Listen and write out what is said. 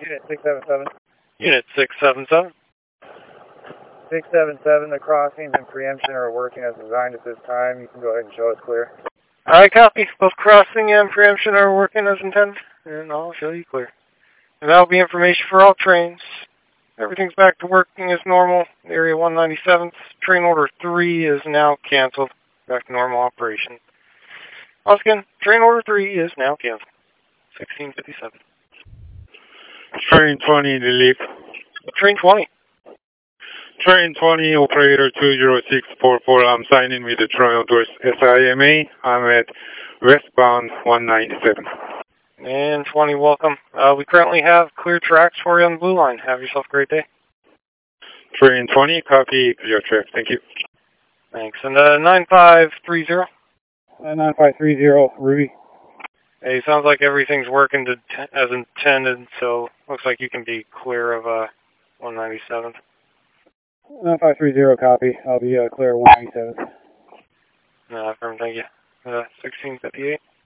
Unit 677. Unit 677. 677, the crossings and preemption are working as designed at this time. You can go ahead and show us clear. Alright, copy. Both crossing and preemption are working as intended, and I'll show you clear. And that'll be information for all trains. Everything's back to working as normal. Area 197th. Train order 3 is now canceled. Back to normal operation. Once again, train order 3 is now canceled. 1657. Train 20, delete. Train 20. Train 20, operator 20644. I'm signing with the Toronto SIMA. I'm at westbound 197. And 20, welcome. We currently have clear tracks for you on the blue line. Have yourself a great day. Train 20, copy, clear track. Thank you. Thanks. And 9530. 9530, Ruby. Hey, sounds like everything's working as intended, so looks like you can be clear of 197th. 9530, copy. I'll be clear 197th. Affirm, thank you. 1658.